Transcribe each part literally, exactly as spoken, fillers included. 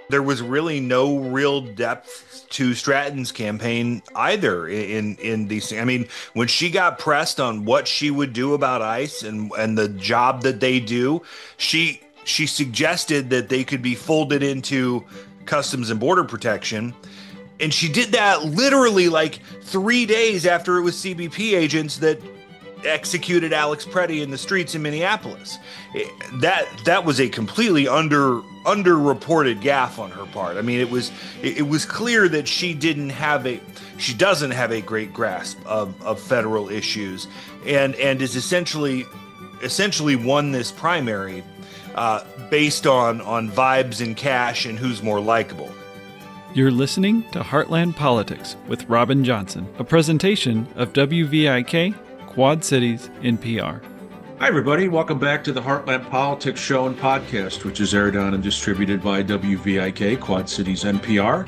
there was really no real depth to Stratton's campaign either in in these. I mean, when she got pressed on what she would do about ICE and and the job that they do, she she suggested that they could be folded into Customs and Border Protection. And she did that literally like three days after it was C B P agents that executed Alex Preddy in the streets in Minneapolis. It- that that was a completely under underreported gaffe on her part. I mean, it was it, it was clear that she didn't have a she doesn't have a great grasp of, of federal issues, and and is essentially essentially won this primary uh, based on on vibes and cash and who's more likable. You're listening to Heartland Politics with Robin Johnson, a presentation of W V I K, Quad Cities N P R. Hi, everybody. Welcome back to the Heartland Politics Show and Podcast, which is aired on and distributed by W V I K, Quad Cities N P R.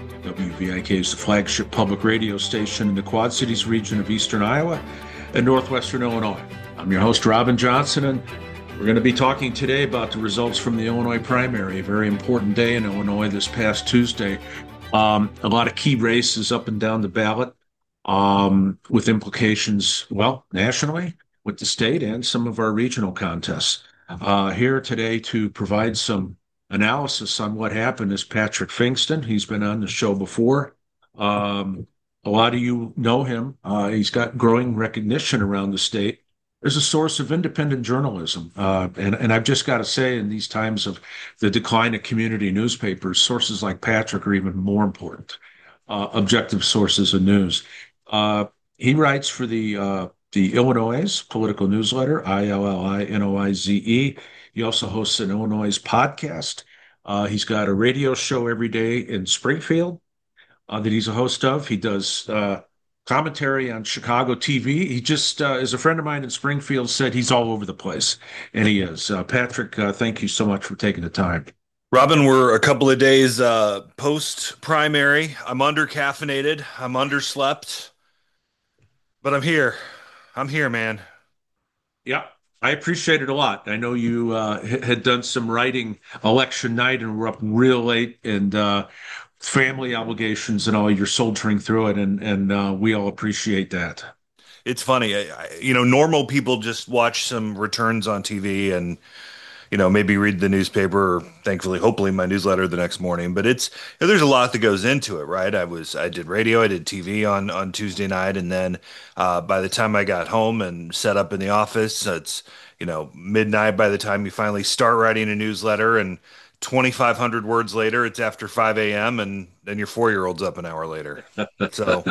W V I K is the flagship public radio station in the Quad Cities region of eastern Iowa and northwestern Illinois. I'm your host, Robin Johnson, and we're going to be talking today about the results from the Illinois primary, a very important day in Illinois this past Tuesday. Um, a lot of key races up and down the ballot um, with implications, well, nationally, with the state and some of our regional contests. Uh, here today to provide some analysis on what happened is Patrick Pfingsten. He's been on the show before. Um, a lot of you know him. Uh, he's got growing recognition around the state as a source of independent journalism. Uh, and, and I've just got to say, in these times of the decline of community newspapers, sources like Patrick are even more important, uh, objective sources of news. Uh, he writes for the uh, the Illinois political newsletter, I L L I N O I Z E. He also hosts an Illinois podcast. Uh, he's got a radio show every day in Springfield uh, that he's a host of. He does uh, commentary on Chicago T V. He just, uh, as a friend of mine in Springfield said, he's all over the place, and he is. Uh, Patrick, uh, thank you so much for taking the time. Robin, we're a couple of days uh, post primary. I'm under caffeinated. I'm underslept, but I'm here. I'm here, man. Yeah, I appreciate it a lot. I know you uh, h- had done some writing election night and were up real late, and uh, family obligations and all. You're soldiering through it, and and uh, we all appreciate that. It's funny. I, I, you know, normal people just watch some returns on T V and, you know, maybe read the newspaper or thankfully, hopefully my newsletter the next morning. But it's, there's a lot that goes into it, right? I was, I did radio, I did T V on, on Tuesday night. And then uh, by the time I got home and set up in the office, it's, you know, midnight by the time you finally start writing a newsletter, and twenty-five hundred words later, it's after five a m and then your four-year-old's up an hour later. So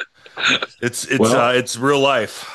it's, it's, uh, Well, it's real life.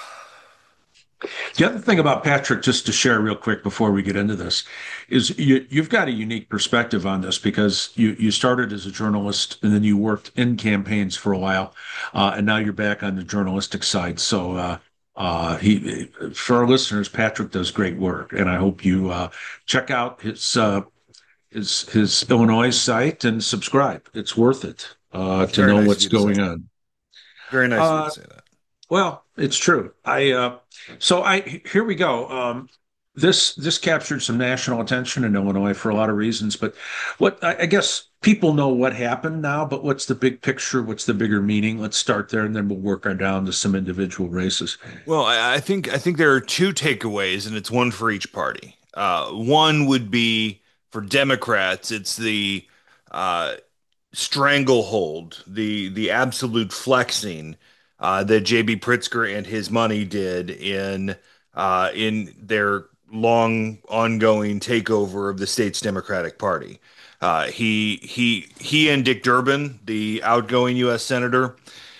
the other thing about Patrick, just to share real quick before we get into this, is you, you've got a unique perspective on this because you, you started as a journalist and then you worked in campaigns for a while, uh, and now you're back on the journalistic side. So uh, uh, he, for our listeners, Patrick does great work, and I hope you uh, check out his uh, his his Illinois site and subscribe. It's worth it uh, to Very know nice of what's you to say going that. on. Very nice of you to Uh, say that. Well, it's true. I uh, so I here we go. Um, this this captured some national attention in Illinois for a lot of reasons, but what I, I guess people know what happened now, but what's the big picture? What's the bigger meaning? Let's start there, and then we'll work our down to some individual races. Well, I, I think I think there are two takeaways, and it's one for each party. Uh, one would be for Democrats, it's the uh, stranglehold, the the absolute flexing uh, that J B. Pritzker and his money did in uh, in their long ongoing takeover of the state's Democratic Party. Uh, he he he and Dick Durbin, the outgoing U S senator,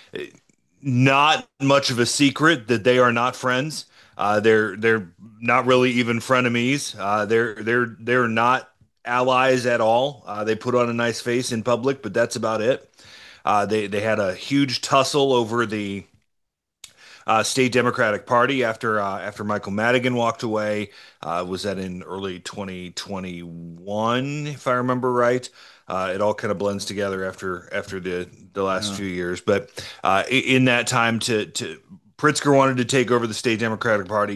not much of a secret that they are not friends. Uh, they're they're not really even frenemies. Uh, they're they're they're not allies at all. Uh, they put on a nice face in public, but that's about it. Uh, they they had a huge tussle over the uh, state Democratic Party after uh, after Michael Madigan walked away. Uh, was that in early twenty twenty-one, if I remember right? Uh, it all kind of blends together after after the the last Yeah. few years. But uh, in that time, to to Pritzker wanted to take over the state Democratic Party.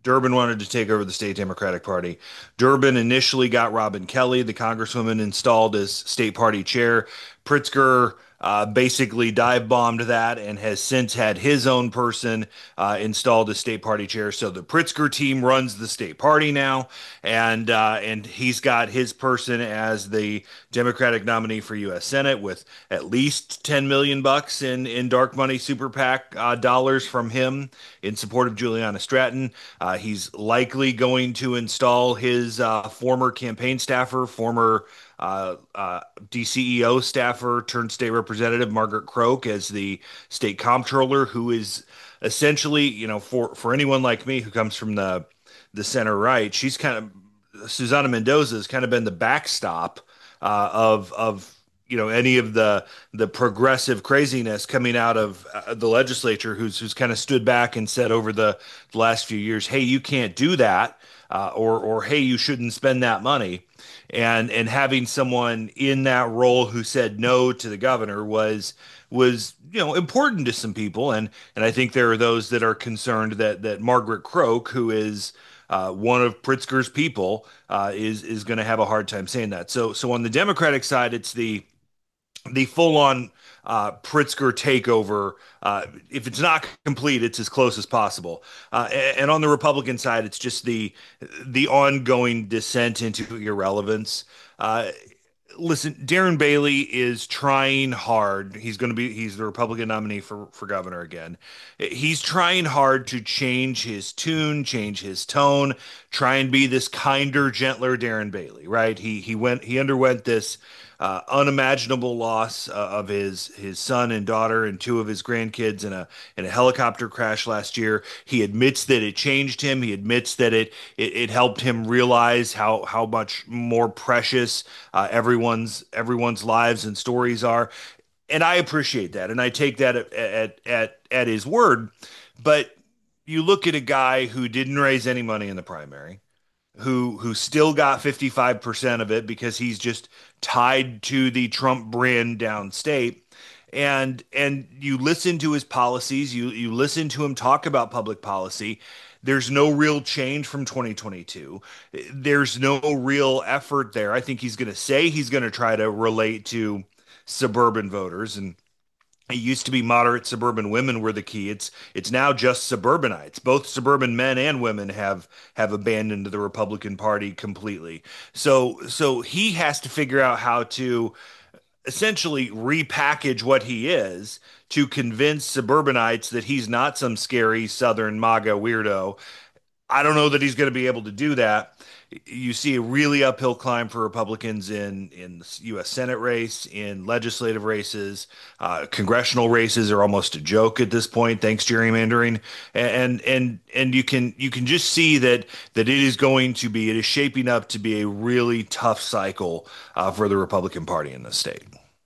Durbin wanted to take over the state Democratic Party. Durbin initially got Robin Kelly, the congresswoman, installed as state party chair. Pritzker uh, basically dive bombed that and has since had his own person uh, installed as state party chair. So the Pritzker team runs the state party now, and uh, and he's got his person as the Democratic nominee for U S Senate with at least ten million bucks in in dark money super PAC uh, dollars from him in support of Juliana Stratton. Uh, he's likely going to install his uh, former campaign staffer, former uh, uh, D C E O staffer turned state representative Margaret Croak as the state comptroller, who is essentially, you know, for for anyone like me who comes from the the center right, she's kind of Susana Mendoza has kind of been the backstop uh, of of you know any of the the progressive craziness coming out of uh, the legislature, who's who's kind of stood back and said over the, the last few years, hey, you can't do that, uh, or or hey, you shouldn't spend that money, and and having someone in that role who said no to the governor was was you know important to some people, and and I think there are those that are concerned that that Margaret Croak, who is uh, one of Pritzker's people, uh, is is going to have a hard time saying that. So so on the Democratic side, it's the the full-on uh, Pritzker takeover. Uh, if it's not complete, it's as close as possible. Uh, and on the Republican side, it's just the the ongoing descent into irrelevance. Uh, Listen, Darren Bailey is trying hard. He's going to be, he's the Republican nominee for, for governor again. He's trying hard to change his tune, change his tone, try and be this kinder, gentler Darren Bailey, right? He, he went, he underwent this uh, unimaginable loss uh, of his, his son and daughter and two of his grandkids in a, in a helicopter crash last year. He admits that it changed him. He admits that it, it, it helped him realize how, how much more precious uh, everyone's everyone's lives and stories are, and I appreciate that, and I take that at at at, at his word. But you look at a guy who didn't raise any money in the primary, who who still got fifty-five percent of it because he's just tied to the Trump brand downstate. And and you listen to his policies, you you listen to him talk about public policy. There's no real change from twenty twenty-two. There's no real effort there. I think he's going to say he's going to try to relate to suburban voters, and it used to be moderate suburban women were the key. It's it's now just suburbanites. Both suburban men and women have have abandoned the Republican Party completely. So so he has to figure out how to essentially repackage what he is to convince suburbanites that he's not some scary Southern MAGA weirdo. I don't know that he's going to be able to do that. You see a really uphill climb for Republicans in in the U S Senate race, in legislative races, uh, congressional races are almost a joke at this point, thanks gerrymandering, and and and you can you can just see that that it is going to be it is shaping up to be a really tough cycle uh, for the Republican Party in the state.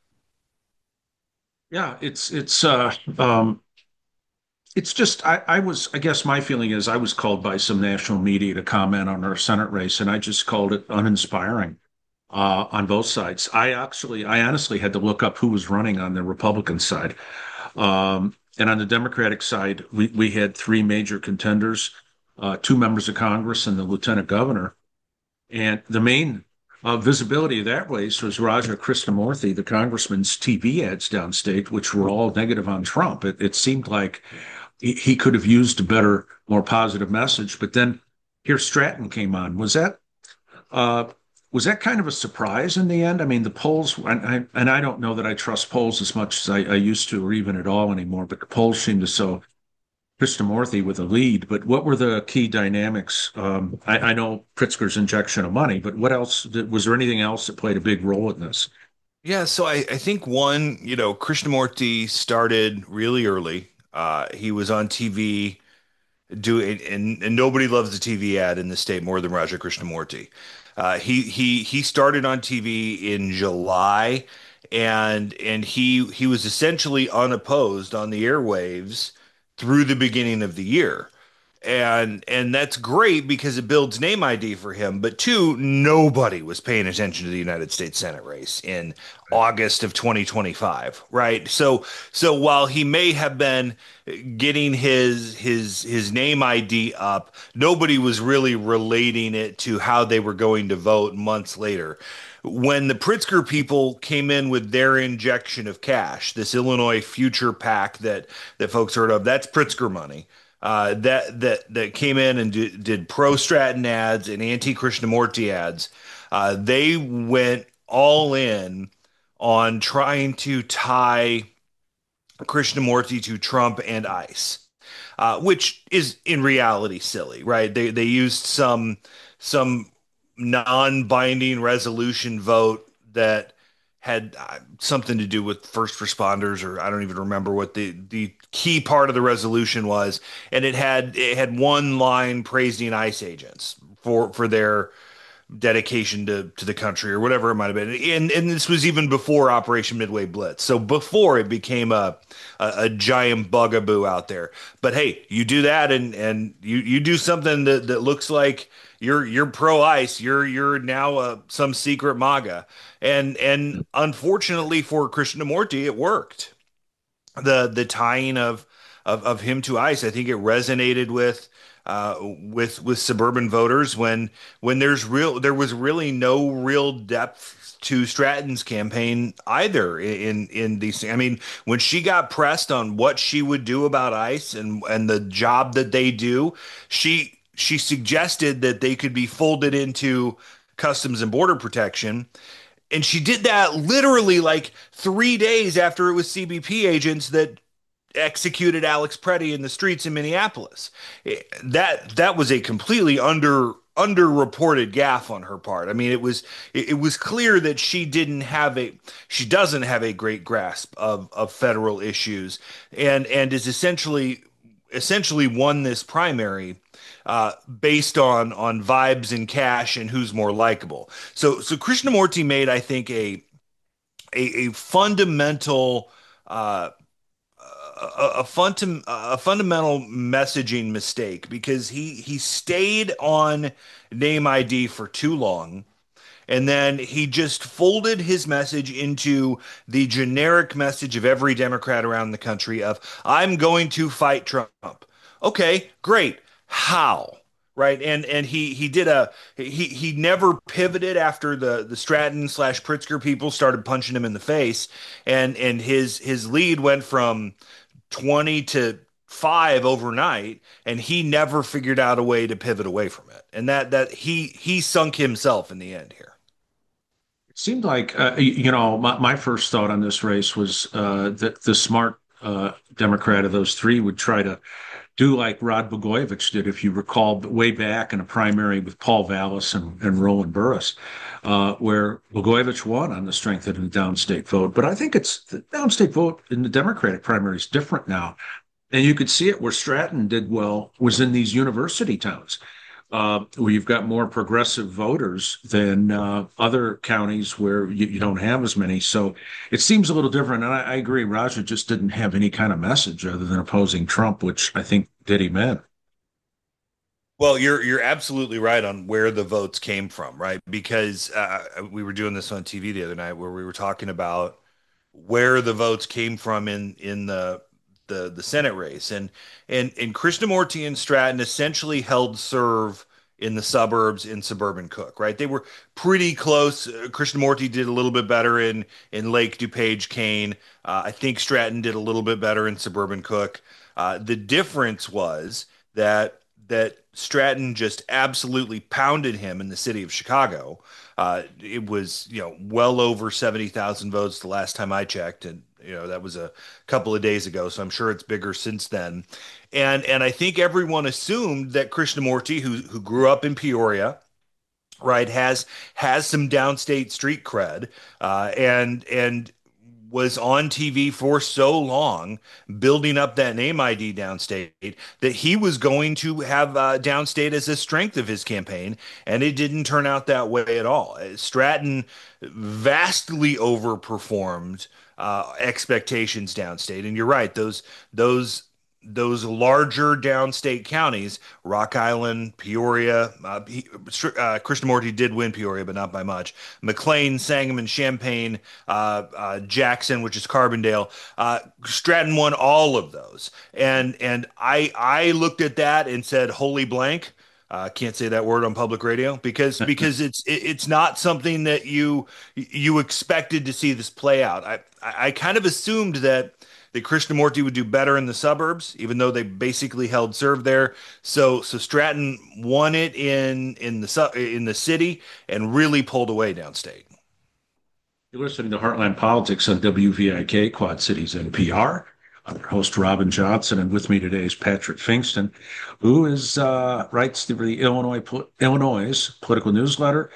Yeah, it's it's uh um it's just I, I was I guess my feeling is I was called by some national media to comment on our Senate race, and I just called it uninspiring uh, on both sides. I actually I honestly had to look up who was running on the Republican side. Um, and on the Democratic side, we, we had three major contenders, uh, two members of Congress and the lieutenant governor. And the main uh, visibility of that race was Raja Krishnamurthy, the congressman's T V ads downstate, which were all negative on Trump. It, it seemed like he, he could have used a better, more positive message. But then here Stratton came on. Was that uh, was that kind of a surprise in the end? I mean, the polls, and I, and I don't know that I trust polls as much as I, I used to, or even at all anymore. But the polls seem to show Krishnamurthy with a lead, but what were the key dynamics? Um, I, I know Pritzker's injection of money, but what else? Did, was there anything else that played a big role in this? Yeah, so I, I think one, you know, Krishnamurti started really early. Uh, he was on T V doing, and, and nobody loves the T V ad in the state more than Raja Krishnamurti. Uh, he he he started on T V in July, and and he he was essentially unopposed on the airwaves through the beginning of the year. and and that's great because it builds name I D for him. But two, nobody was paying attention to the United States Senate race in August of twenty twenty-five, right? So so while he may have been getting his his his name I D up, nobody was really relating it to how they were going to vote months later. When the Pritzker people came in with their injection of cash, this Illinois Future PAC that that folks heard of, that's Pritzker money uh, that that that came in and do, did pro Stratton ads and anti Krishnamurti ads. Uh, they went all in on trying to tie Krishnamurti to Trump and ICE, uh, which is in reality silly, right? They they used some some non-binding resolution vote that had uh, something to do with first responders, or I don't even remember what the the key part of the resolution was, and it had it had one line praising ICE agents for for their dedication to to the country or whatever it might have been. And and this was even before Operation Midway Blitz. So before it became a a, a giant bugaboo out there. But hey, you do that and and you you do something that that looks like you're you're pro ICE. You're you're now uh, some secret MAGA. And and unfortunately for Krishnamurti, it worked. The the tying of of of him to ICE, I think it resonated with uh, with with suburban voters when when there's real there was really no real depth to Stratton's campaign either in in these. I mean, when she got pressed on what she would do about ICE and and the job that they do, she she suggested that they could be folded into Customs and Border Protection. And she did that literally like three days after it was C B P agents that executed Alex Preddy in the streets in Minneapolis. Eh, That that was a completely under underreported gaffe on her part. I mean, it was it, it was clear that she didn't have a she doesn't have a great grasp of of federal issues and and is essentially essentially won this primary uh, based on on vibes and cash and who's more likable. So so Krishnamurti made, I think, a a, a fundamental uh, a, a, fun a fundamental messaging mistake because he he stayed on name I D for too long. And then he just folded his message into the generic message of every Democrat around the country of, I'm going to fight Trump. Okay, great. How? Right. And and he he did a he he never pivoted after the the Stratton slash Pritzker people started punching him in the face. And and his his lead went from twenty to five overnight, and he never figured out a way to pivot away from it. And that that he he sunk himself in the end here. It seemed like, uh, you know, my, my first thought on this race was uh, that the smart uh, Democrat of those three would try to do like Rod Blagojevich did, if you recall, way back in a primary with Paul Vallas and, and Roland Burris, uh, where Blagojevich won on the strength of the downstate vote. But I think it's the downstate vote in the Democratic primary is different now. And you could see it where Stratton did well was in these university towns, uh, where you've got more progressive voters than uh, other counties where you, you don't have as many. So it seems a little different. And I, I agree, Roger just didn't have any kind of message other than opposing Trump, which I think did him in. Well, you're you're absolutely right on where the votes came from, right? Because uh, we were doing this on T V the other night where we were talking about where the votes came from in in the the the Senate race, and and and Krishnamurti and Stratton essentially held serve in the suburbs in suburban Cook, right? They were pretty close. Uh, Krishnamurti did a little bit better in in Lake DuPage, Kane. Uh, I think Stratton did a little bit better in suburban Cook. Uh, the difference was that that Stratton just absolutely pounded him in the city of Chicago. Uh, it was, you know, well over seventy thousand votes the last time I checked. And, you know, that was a couple of days ago. So I'm sure it's bigger since then. And and I think everyone assumed that Krishnamurti, who who grew up in Peoria, right, has has some downstate street cred, uh, and and was on T V for so long, building up that name I D downstate, that he was going to have uh, downstate as a strength of his campaign, and it didn't turn out that way at all. Stratton vastly overperformed uh, expectations downstate, and you're right; those those those larger downstate counties, Rock Island, Peoria, uh, he, uh, Krishnamurti did win Peoria, but not by much. McLean, Sangamon, Champaign, uh, uh, Jackson, which is Carbondale. Uh, Stratton won all of those, and and I I looked at that and said, "Holy blank." I uh, can't say that word on public radio because because it's it, it's not something that you you expected to see this play out. I I, I kind of assumed that that Krishnamurti would do better in the suburbs, even though they basically held serve there. So so Stratton won it in in the in the city and really pulled away downstate. You're listening to Heartland Politics on W V I K, Quad Cities N P R. I'm your host, Robin Johnson, and with me today is Patrick Fingston, who is uh, writes the, the Illinois Illinois political newsletter.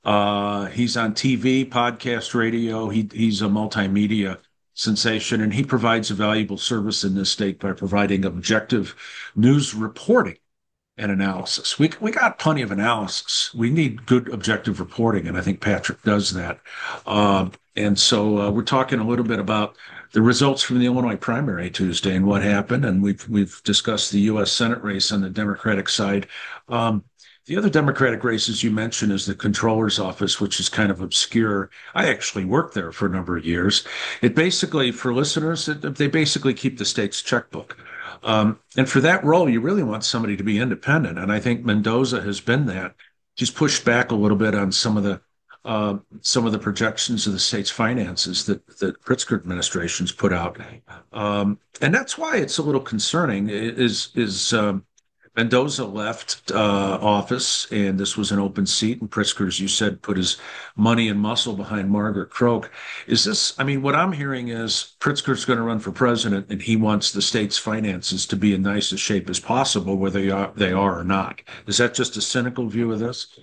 Uh, he's on T V, podcast, radio. He, he's a multimedia sensation, and he provides a valuable service in this state by providing objective news reporting and analysis. We we got plenty of analysis. We need good objective reporting, and I think Patrick does that. Um, and so uh, we're talking a little bit about the results from the Illinois primary Tuesday and what happened, and we've we've discussed the U S Senate race on the Democratic side. Um, the other Democratic races you mentioned is the controller's office, which is kind of obscure. I actually worked there for a number of years. It basically, for listeners, it, they basically keep the state's checkbook. Um, and for that role, you really want somebody to be independent. And I think Mendoza has been that. She's pushed back a little bit on some of the uh, some of the projections of the state's finances that the Pritzker administration's put out, um, and that's why it's a little concerning. Is is um, Mendoza left uh, office, and this was an open seat, and Pritzker, as you said, put his money and muscle behind Margaret Croke. Is this, I mean, what I'm hearing is Pritzker's going to run for president, and he wants the state's finances to be in nicest shape as possible, whether they are, they are or not. Is that just a cynical view of this?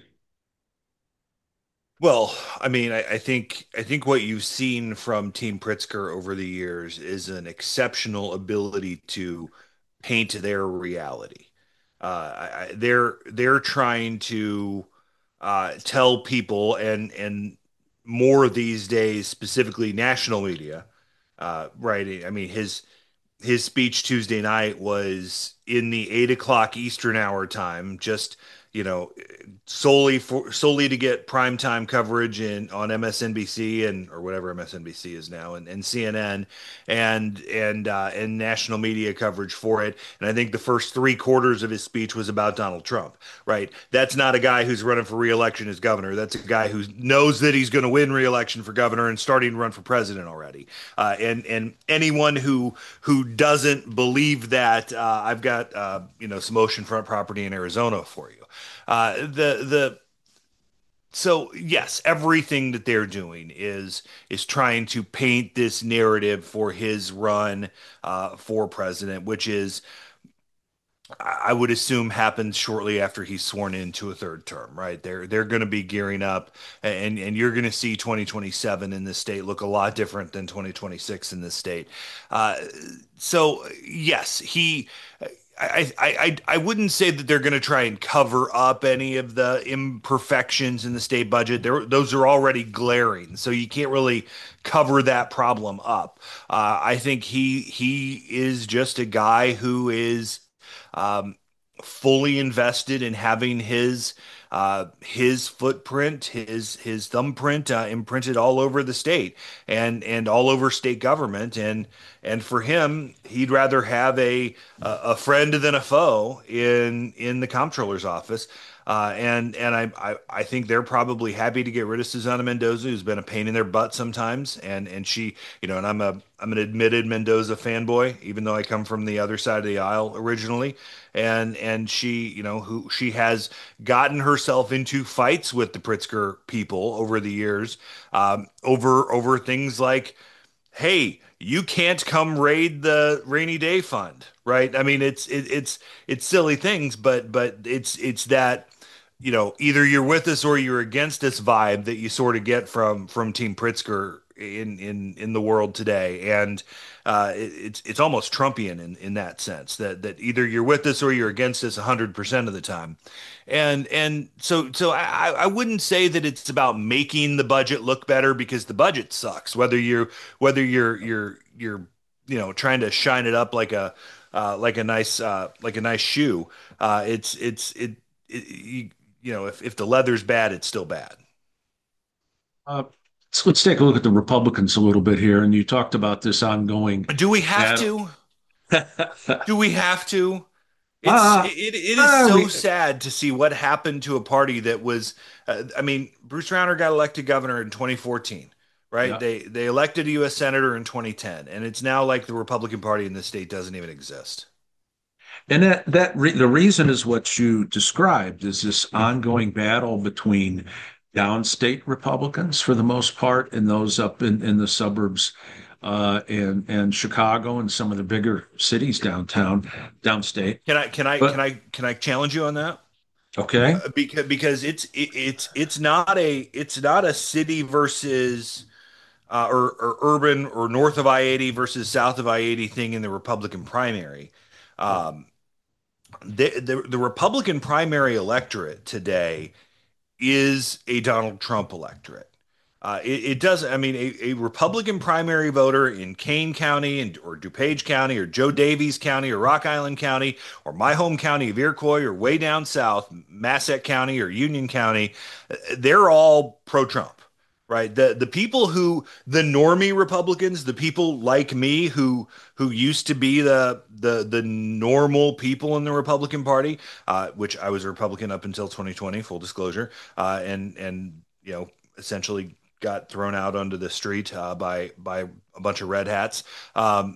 Well, I mean, I, I think I think what you've seen from Team Pritzker over the years is an exceptional ability to paint their reality. Uh, I, I, they're they're trying to uh, tell people, and and more these days, specifically national media, uh, right? I mean, his his speech Tuesday night was in the eight o'clock Eastern hour time, just you know, solely for solely to get primetime coverage in on M S N B C and or whatever M S N B C is now, and, and C N N and and uh, and national media coverage for it. And I think the first three quarters of his speech was about Donald Trump. Right? That's not a guy who's running for reelection as governor. That's a guy who knows that he's going to win reelection for governor and starting to run for president already. Uh, and and anyone who who doesn't believe that, uh, I've got uh, you know some oceanfront property in Arizona for you. Uh, the the so yes, everything that they're doing is is trying to paint this narrative for his run uh, for president, which is I would assume happens shortly after he's sworn into a third term, right? They're they're going to be gearing up, and and you're going to see twenty twenty-seven in this state look a lot different than twenty twenty-six in this state. Uh, so yes, he. I, I, I I wouldn't say that they're going to try and cover up any of the imperfections in the state budget. There, those are already glaring, so you can't really cover that problem up. Uh, I think he he is just a guy who is um, fully invested in having his uh, his footprint, his his thumbprint uh, imprinted all over the state and and all over state government. And and for him, he'd rather have a a friend than a foe in in the comptroller's office. Uh, and and I, I I think they're probably happy to get rid of Susana Mendoza, who's been a pain in their butt sometimes. And and she, you know, and I'm a I'm an admitted Mendoza fanboy, even though I come from the other side of the aisle originally. And and she, you know, who she has gotten herself into fights with the Pritzker people over the years, um, over over things like, hey, you can't come raid the rainy day fund, right? I mean, it's it, it's it's silly things, but but it's it's that, you know, either you're with us or you're against us vibe that you sort of get from from Team Pritzker in in in the world today. And uh, it, it's it's almost Trumpian in in that sense, that that either you're with us or you're against us one hundred percent of the time. And and so so I, I wouldn't say that it's about making the budget look better, because the budget sucks. Whether you're whether you're you're you're you know trying to shine it up like a uh, like a nice uh, like a nice shoe. Uh, it's it's it, it you, you know if if the leather's bad, it's still bad. Uh, so let's take a look at the Republicans a little bit here. And you talked about this ongoing Do we have battle. to? Do we have to? It's it, Ah, it is ah, so we, sad to see what happened to a party that was. Uh, I mean, Bruce Rauner got elected governor in twenty fourteen, right? yeah. They they elected a U S senator in twenty ten, and it's now like the Republican Party in the state doesn't even exist. And that that re the reason is what you described is this ongoing battle between downstate Republicans for the most part and those up in, in the suburbs uh, and and Chicago and some of the bigger cities downtown, downstate. Can I can I can But I can I challenge you on that? okay, Uh, because because it's it, it's it's not a it's not a city versus uh, or, or urban or north of I eighty versus south of I eighty thing in the Republican primary. Um, the, the the Republican primary electorate today is a Donald Trump electorate. Uh, it, it doesn't. I mean, a, a Republican primary voter in Kane County and or DuPage County or Joe Davies County or Rock Island County or my home county of Iroquois or way down south, Massac County or Union County, uh, they're all pro-Trump, right? The the people who the normie Republicans, the people like me who who used to be the the the normal people in the Republican Party, uh, which I was a Republican up until twenty twenty, full disclosure, uh, and and you know essentially got thrown out onto the street uh, by by a bunch of red hats. Um,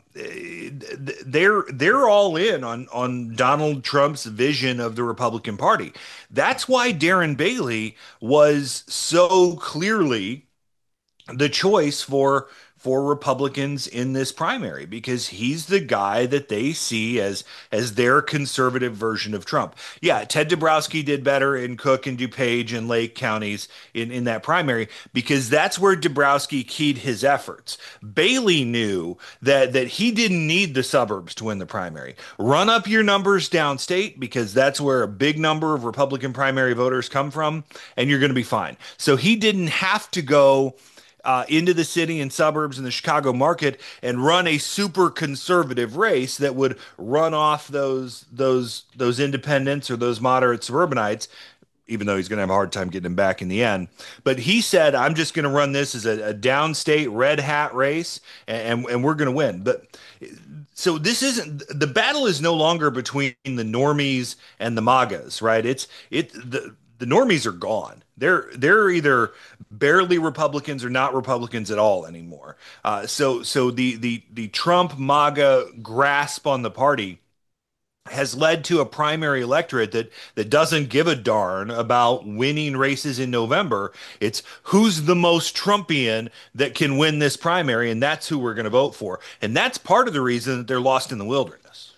they're they're all in on on Donald Trump's vision of the Republican Party. That's why Darren Bailey was so clearly the choice for for Republicans in this primary because he's the guy that they see as as their conservative version of Trump. Yeah, Ted Dabrowski did better in Cook and DuPage and Lake counties in in that primary because that's where Dabrowski keyed his efforts. Bailey knew that that he didn't need the suburbs to win the primary. Run up your numbers downstate because that's where a big number of Republican primary voters come from and you're going to be fine. So he didn't have to go uh, into the city and suburbs and the Chicago market and run a super conservative race that would run off those those those independents or those moderate suburbanites, even though he's going to have a hard time getting them back in the end. But he said, I'm just going to run this as a, a downstate red hat race and, and, and we're going to win. But so this isn't the battle is no longer between the normies and the MAGAs, right? It's it the the normies are gone. They're they're either barely Republicans or not Republicans at all anymore. Uh, so so the the the Trump MAGA grasp on the party has led to a primary electorate that that doesn't give a darn about winning races in November. It's who's the most Trumpian that can win this primary, and that's who we're going to vote for. And that's part of the reason that they're lost in the wilderness.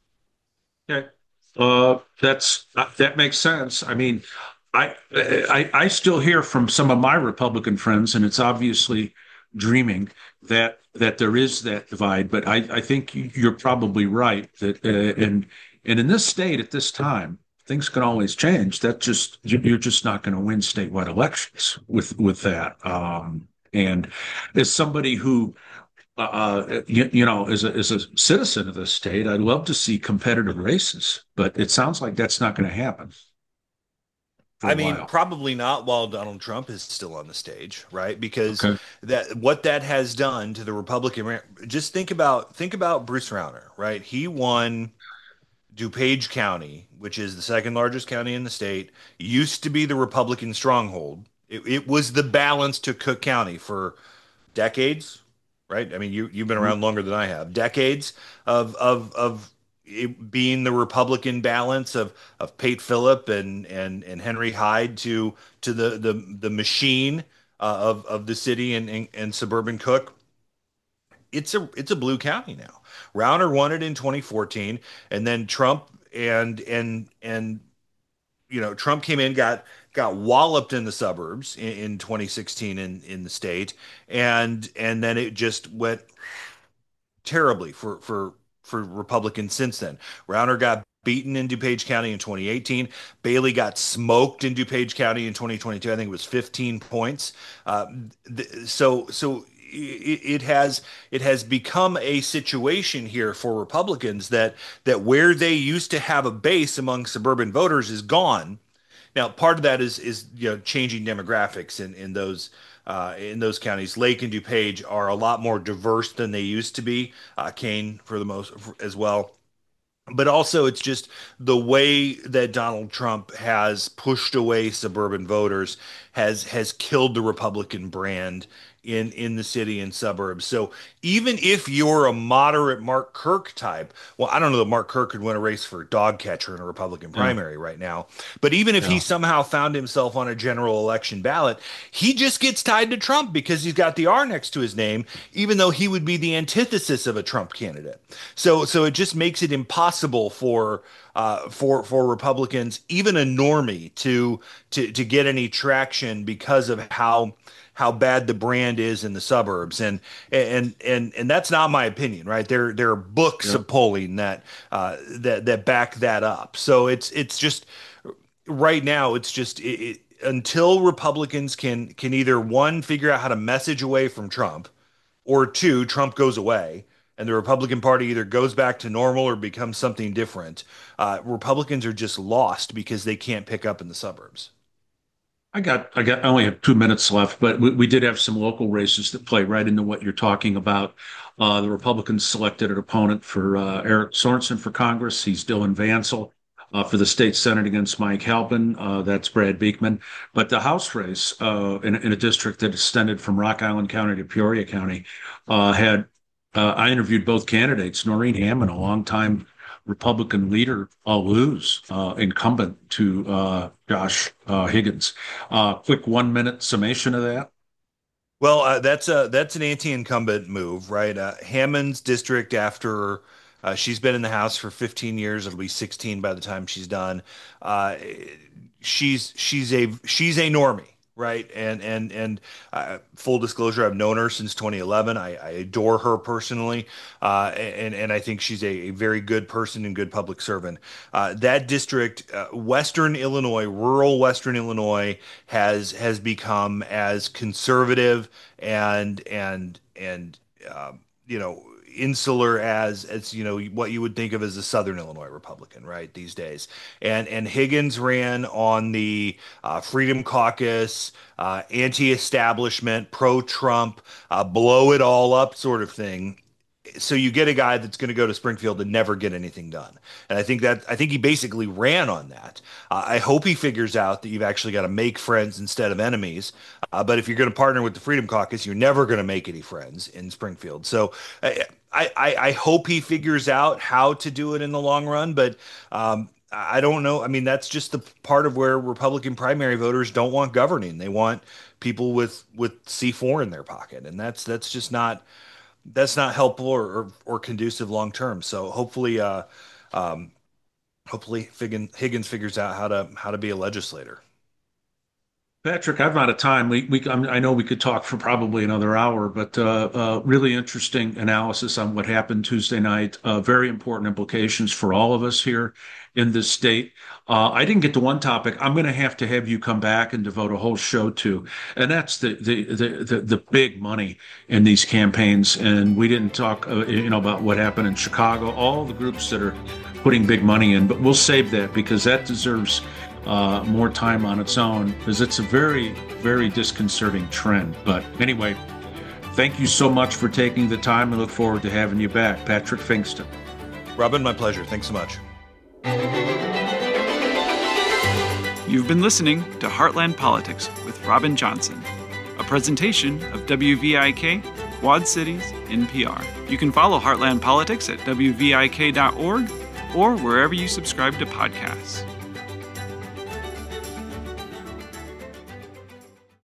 okay. Uh, that's that makes sense. I mean, I, I I still hear from some of my Republican friends, and it's obviously dreaming that that there is that divide. But I, I think you're probably right that uh, and and in this state at this time, things can always change. That just you're just not going to win statewide elections with with that. Um, and as somebody who uh, uh, you, you know, as a, as a citizen of the state, I'd love to see competitive races, but it sounds like that's not going to happen for a I mean, while. probably not while Donald Trump is still on the stage, right? Because Okay. that what that has done to the Republican, just think about think about Bruce Rauner, right? He won DuPage County, which is the second largest county in the state, used to be the Republican stronghold. It, it was the balance to Cook County for decades, right? I mean, you you've been around longer than I have. Decades of of of it being the Republican balance of of Pate Phillip and and and Henry Hyde to to the the the machine uh, of of the city and, and and suburban Cook. It's a it's a blue county now. Rauner won it in twenty fourteen, and then Trump and and and you know, Trump came in, got got walloped in the suburbs in, in twenty sixteen in in the state, and and then it just went terribly for for for Republicans since then. Rauner got beaten in DuPage County in twenty eighteen. Bailey got smoked in DuPage County in twenty twenty-two. I think it was fifteen points. Uh, th- so so it, it has it has become a situation here for Republicans that that where they used to have a base among suburban voters is gone. Now, part of that is is you know changing demographics in in those uh, in those counties. Lake and DuPage are a lot more diverse than they used to be. Uh, Kane, for the most as well. But also, it's just the way that Donald Trump has pushed away suburban voters has has killed the Republican brand in in the city and suburbs. So even if you're a moderate Mark Kirk type, well, I don't know that Mark Kirk could win a race for dog catcher in a Republican Yeah. primary right now. But even if Yeah. he somehow found himself on a general election ballot, he just gets tied to Trump because he's got the R next to his name, even though he would be the antithesis of a Trump candidate. So so it just makes it impossible for uh, for for Republicans, even a normie, to to to get any traction because of how how bad the brand is in the suburbs. And and and and that's not my opinion, right? There there are books Yeah. of polling that uh, that that back that up. So it's it's just right now it's just it, it, until Republicans can can either one figure out how to message away from Trump, or two, Trump goes away and the Republican Party either goes back to normal or becomes something different. Uh, Republicans are just lost because they can't pick up in the suburbs. I got, I got, I only have two minutes left, but we, we did have some local races that play right into what you're talking about. Uh, the Republicans selected an opponent for uh, Eric Sorensen for Congress. He's Dylan Vansel. Uh, for the state Senate against Mike Halpin, uh, that's Brad Beekman. But the House race uh, in, in a district that extended from Rock Island County to Peoria County uh, had, uh, I interviewed both candidates. Noreen Hammond, a longtime Republican leader, uh, lose uh, incumbent to uh, Josh uh, Higgins. Uh, quick one minute summation of that. Well, uh, that's a that's an anti-incumbent move, right? Uh, Hammond's district, after uh, she's been in the House for fifteen years, it'll be sixteen by the time she's done. Uh, she's she's a she's a normie, right? And and and uh, full disclosure, I've known her since twenty eleven. I, I adore her personally, uh, and and I think she's a, a very good person and good public servant. Uh, that district, uh, Western Illinois, rural Western Illinois, has has become as conservative and and and uh, you know insular as as you know what you would think of as a Southern Illinois Republican, right, these days. And and Higgins ran on the uh, Freedom Caucus, uh, anti-establishment, pro-Trump, uh, blow it all up sort of thing. So you get a guy that's going to go to Springfield and never get anything done. And I think that I think he basically ran on that. Uh, I hope he figures out that you've actually got to make friends instead of enemies. Uh, but if you're going to partner with the Freedom Caucus, you're never going to make any friends in Springfield. So I, I, I hope he figures out how to do it in the long run. But um, I don't know. I mean, that's just the part of where Republican primary voters don't want governing. They want people with with C four in their pocket, and that's that's just not. That's not helpful or, or, or conducive long term. So hopefully, uh, um, hopefully Higgins, Higgins figures out how to how to be a legislator. Patrick, I'm out of time. We, we, I know we could talk for probably another hour, but uh, uh, really interesting analysis on what happened Tuesday night. Uh, very important implications for all of us here in this state. Uh, I didn't get to one topic. I'm going to have to have you come back and devote a whole show to, and that's the the the the, the big money in these campaigns. And we didn't talk, uh, you know, about what happened in Chicago, all the groups that are putting big money in. But we'll save that because that deserves uh, more time on its own, because it's a very, very disconcerting trend. But anyway, thank you so much for taking the time. I look forward to having you back. Patrick Pfingsten. Robin, my pleasure. Thanks so much. You've been listening to Heartland Politics with Robin Johnson, a presentation of W V I K, Quad Cities, N P R. You can follow Heartland Politics at W V I K dot org or wherever you subscribe to podcasts.